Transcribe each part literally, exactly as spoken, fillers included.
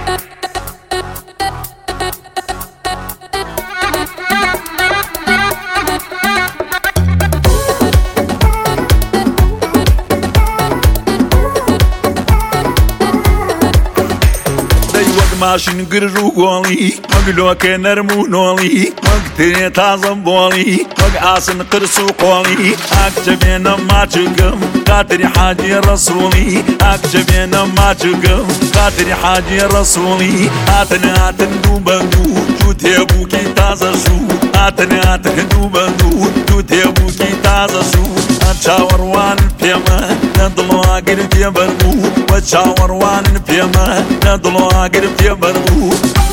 ماشین گرژو گۆڵی مەگلۆکێ نەرم و نۆڵی مەگتێ تازەم بۆڵی مەگ ئاسن قرس و قۆڵی ئاکچە بێنە ماچگم قاتری حاجی ڕەسوڵی ئاکچە بێنە ماچگم قاتری حاجی ڕەسوڵی هاتن هاتن دوو بەندوو تو تێبووکی تازە شوو هاتن هاتن دوو بەندوو تو تێبووکی تازە شوو چاوەڕوان پێمە لە دڵواگر پێبەربوو وە چاوەڕوان پێمە لە دڵواگر پێبەربوو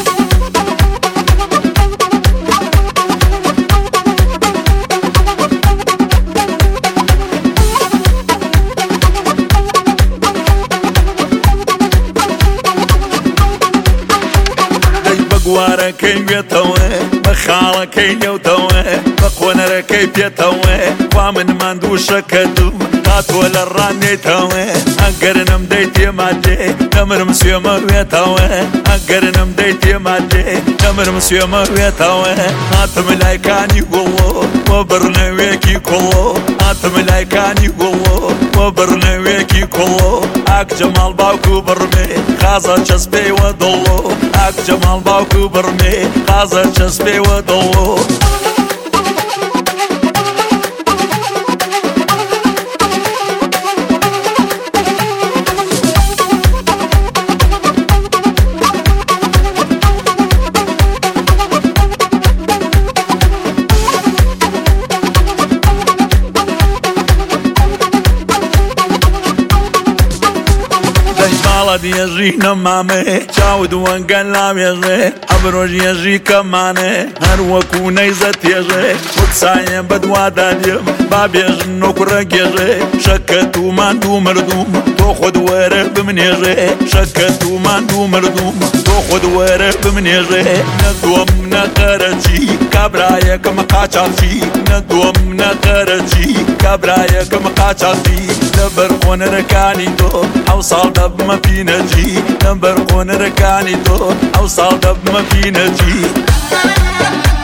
گوارەکەی بێتەوە بە خاڵەکەی لێوتەوە بە قۆنەرەکەی پێتەوە وا من ماندووشەکە دوو هاتووە لە ڕانێتەوە ئەگەر نەمدەی تێمادێ دەمرم سوێمە وێتەوە ئەگەر نەمدەی تێمادێ دەمرم سوێمە وێتەوە هاتم لایکانی گوڵۆ وە بڕنەوێکی کوڵۆ هاتم لایکانی گوڵۆ وە بڕنەوێکی کوڵۆ ئاک جەماڵ باوکو بڕمێ خازە چەسپێوە دڵۆ ئاک جەماڵ باوکو بڕمێ خازە چەسپێوە دڵۆ دێژی نەمامێ چاود وەنگەن لاوێژێ ئەبرۆژ ێژی کەمانێ هەر وەکو نەیزە تێژێ وەکسایە بەدوادادێم با بێژن نۆکوڕە گێژێ شەکە تومان دوو مردوم تۆ خۆت وەرە بمنێژێ شەکە تومان دوو مردوم تۆ خۆت وەرە بمنێژێ نەدووەم نەقەرەچی کابرایەکەم قاچاقچی نەدووەم نەقەرەچی کابرایەکەم قاچاقچی لەبەر قۆنەرەکانی تۆ ئەو ساڵ دەبمە پینەجی لەبەر قۆنەرەکانی تۆ ئەو ساڵ دەبمە پینەجی